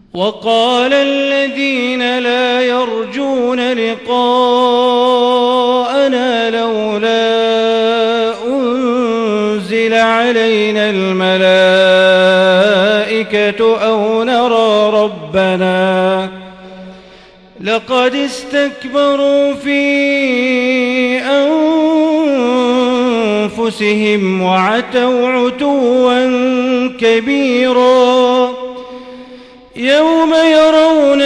وقال الذين لا يرجون لقاءنا لولا أنزل علينا الملائكة أو نرى ربنا لقد استكبروا في أنفسهم وعتوا عتوا كبيرا يوم يرون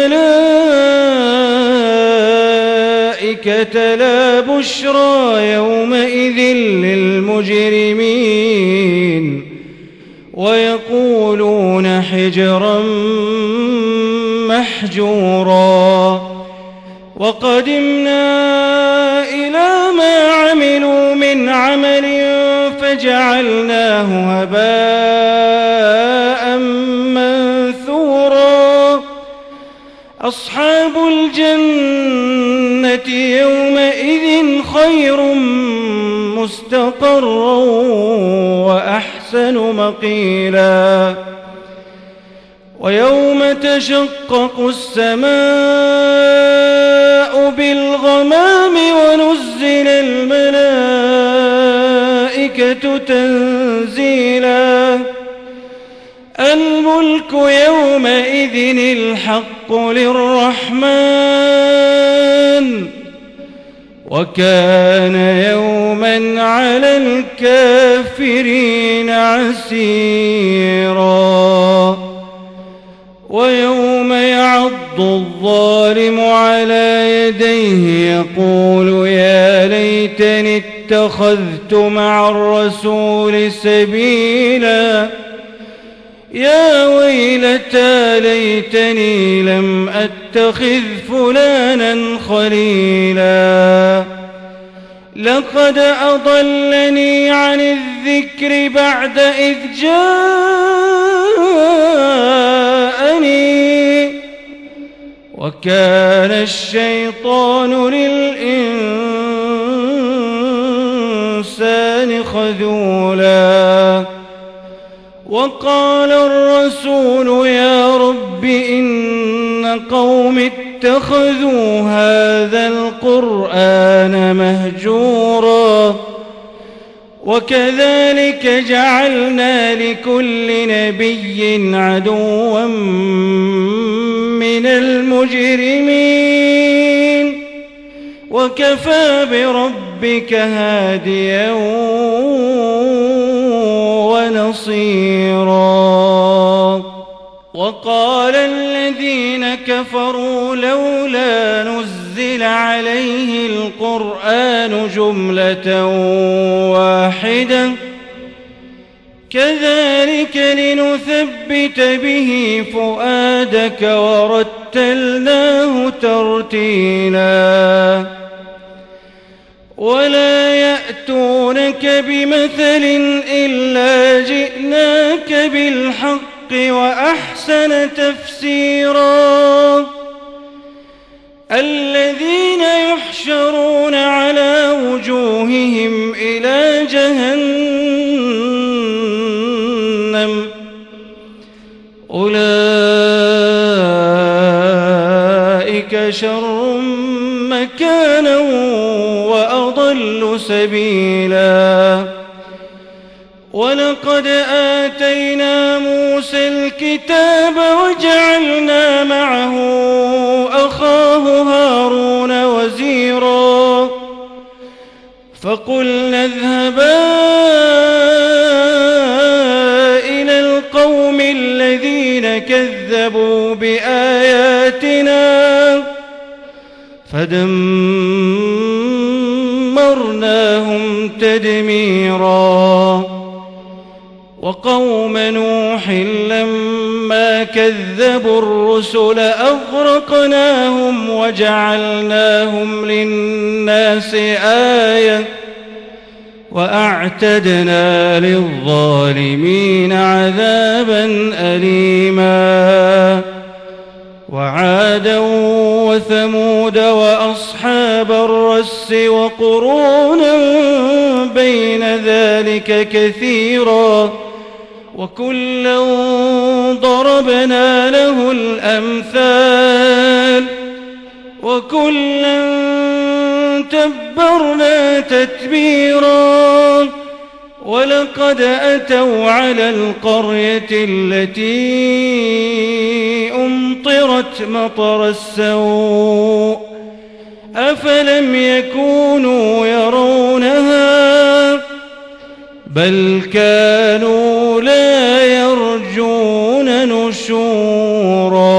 الملائكة لا بشرى يومئذ للمجرمين ويقولون حجرا محجورا وقدمنا إلى ما عملوا من عمل فجعلناه هباء منثورا أصحاب الجنة يومئذ خير مستقرا وأحسن مقيلا ويوم تشقق السماء بالغمام ونزل الملائكة تنزيلا الملك يومئذ الحق للرحمن وكان يوما على الكافرين عسيرا ويوم يعض الظالم على يديه يقول يا ليتني اتخذت مع الرسول سبيلا يا ويلتى ليتني لم أتخذ فلانا خليلا لقد أضلني عن الذكر بعد إذ جاءني وكان الشيطان للإنسان خذولا وقال الرسول يا رب إن قوم اتخذوا هذا القرآن مهجورا وكذلك جعلنا لكل نبي عدوا من المجرمين وكفى بربك هاديا ونصيرا وقال الذين كفروا لولا نزل عليه القرآن جملة واحدة كذلك لنثبت به فؤادك ورتلناه ترتيلا ولا يأتونك بمثل إلا جئناك بالحق وأحسن تفسيرا الذين يحشرون على وجوههم إلى جهنم أولئك شر مكانا وأضل سبيلا ولقد آتينا موسى الكتاب وجعلنا معه أخاه هارون وزيرا فقلنا اذهبا إلى القوم الذين كذبوا بآياتنا فدمرناهم تدميرا وقوم نوح لما كذبوا الرسل أغرقناهم وجعلناهم للناس آية وأعتدنا للظالمين عذابا أليما وعادا وثمود وأصحاب الرس وقرونا بين ذلك كثيرا وكلا ضربنا له الأمثال وكلا تبرنا تتبيرا ولقد أتوا على القرية التي أمطرت مطر السوء أفلم يكونوا يرونها بل كانوا لا يرجون نشورا.